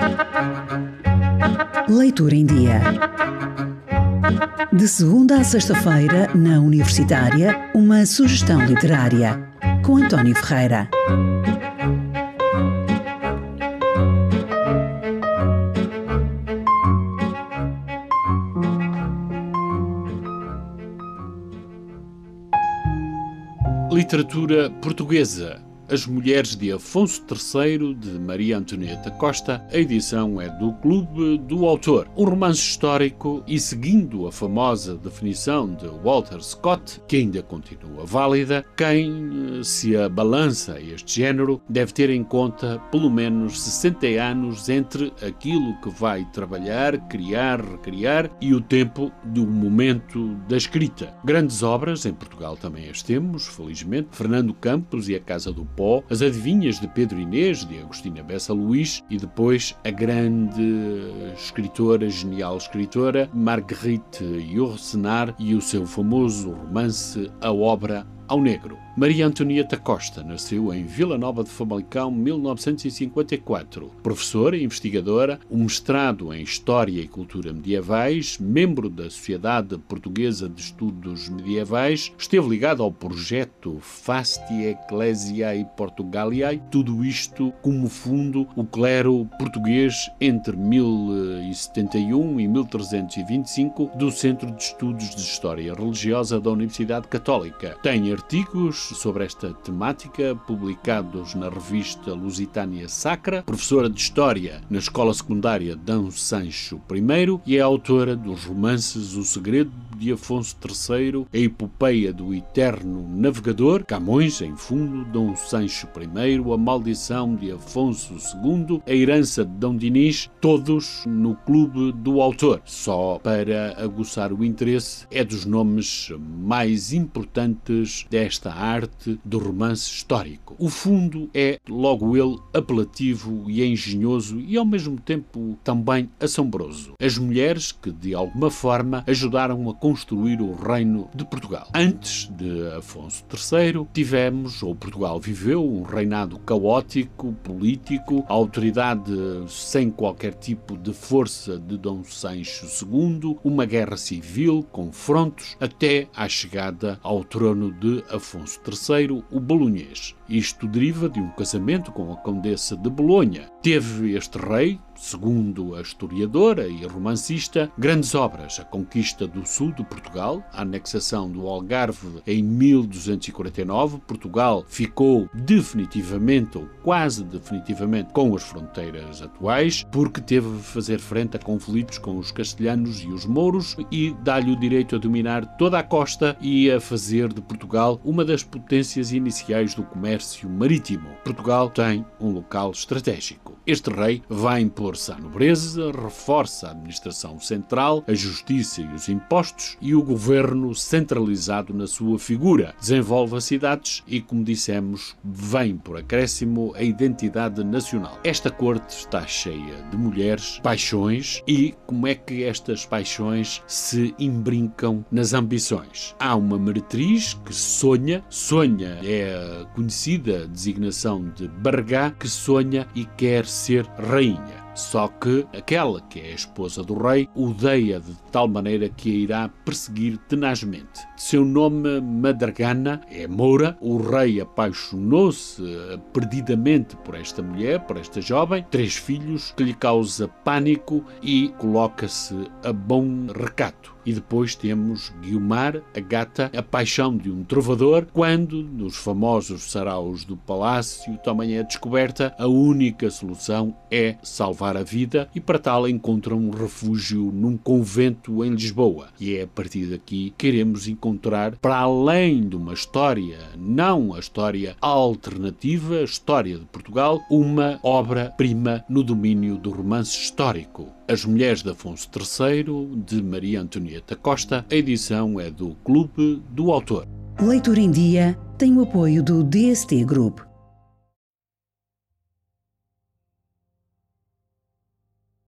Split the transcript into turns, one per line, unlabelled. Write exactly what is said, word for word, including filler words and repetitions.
Leitura em Dia. De segunda a sexta-feira, na Universitária, uma sugestão literária, com António Ferreira.
Literatura portuguesa. As Mulheres de Afonso terceiro, de Maria Antonieta Costa. A edição é do Clube do Autor. Um romance histórico e, seguindo a famosa definição de Walter Scott, que ainda continua válida, quem se abalança a este género deve ter em conta pelo menos sessenta anos entre aquilo que vai trabalhar, criar, recriar e o tempo do momento da escrita. Grandes obras, em Portugal também as temos, felizmente. Fernando Campos e a Casa do Pó, As Adivinhas de Pedro Inês, de Agostina Bessa Luís, e depois a grande escritora, genial escritora, Marguerite Yourcenar, e o seu famoso romance A Obra ao Negro. Maria Antonieta Costa nasceu em Vila Nova de Famalicão, mil novecentos e cinquenta e quatro. Professora e investigadora, um mestrado em História e Cultura Medievais, membro da Sociedade Portuguesa de Estudos Medievais, esteve ligada ao projeto Fastiae Ecclesiae Portugaliae, tudo isto como fundo o clero português entre mil e setenta e um e mil trezentos e vinte e cinco do Centro de Estudos de História Religiosa da Universidade Católica. Tem artigos sobre esta temática publicados na revista Lusitânia Sacra, professora de História na Escola Secundária Dom Sancho I e é autora dos romances O Segredo de Afonso terceiro, A Epopeia do Eterno Navegador, Camões em Fundo, Dom Sancho I, A Maldição de Afonso segundo, A Herança de Dom Dinis, todos no Clube do Autor. Só para aguçar o interesse, é dos nomes mais importantes desta arte do romance histórico. O fundo é, logo ele, apelativo e engenhoso e ao mesmo tempo também assombroso. As mulheres que, de alguma forma, ajudaram a construir o reino de Portugal. Antes de Afonso terceiro, tivemos, ou Portugal viveu, um reinado caótico, político, a autoridade sem qualquer tipo de força de Dom Sancho segundo, uma guerra civil, confrontos, até à chegada ao trono de Afonso terceiro, o Bolonhês. Isto deriva de um casamento com a Condessa de Bolonha. Teve este rei, segundo a historiadora e romancista, grandes obras: a conquista do sul de Portugal, a anexação do Algarve em mil duzentos e quarenta e nove, Portugal ficou definitivamente, ou quase definitivamente, com as fronteiras atuais, porque teve de fazer frente a conflitos com os castelhanos e os mouros e dá-lhe o direito a dominar toda a costa e a fazer de Portugal uma das potências iniciais do comércio marítimo. Portugal tem um local estratégico. Este rei vai impor-se à nobreza, reforça a administração central, a justiça e os impostos e o governo centralizado na sua figura. Desenvolve as cidades e, como dissemos, vem por acréscimo a identidade nacional. Esta corte está cheia de mulheres, paixões e como é que estas paixões se imbrincam nas ambições. Há uma meretriz que sonha, sonha é a conhecida designação de Bargá, que sonha e quer ser rainha. Só que aquela que é a esposa do rei odeia de tal maneira que a irá perseguir tenazmente. Seu nome Madragana é Moura. O rei apaixonou-se perdidamente por esta mulher, por esta jovem, três filhos, que lhe causa pânico e coloca-se a bom recato. E depois temos Guiomar, a gata, a paixão de um trovador, quando, nos famosos saraus do palácio, também é descoberta, a única solução é salvar a vida e para tal encontram um refúgio num convento em Lisboa. E é a partir daqui que iremos encontrar, para além de uma história, não a história alternativa, a história de Portugal, uma obra-prima no domínio do romance histórico. As Mulheres de Afonso terceiro, de Maria Antonieta Costa. A edição é do Clube do Autor.
Leitura em Dia tem o apoio do D S T Group.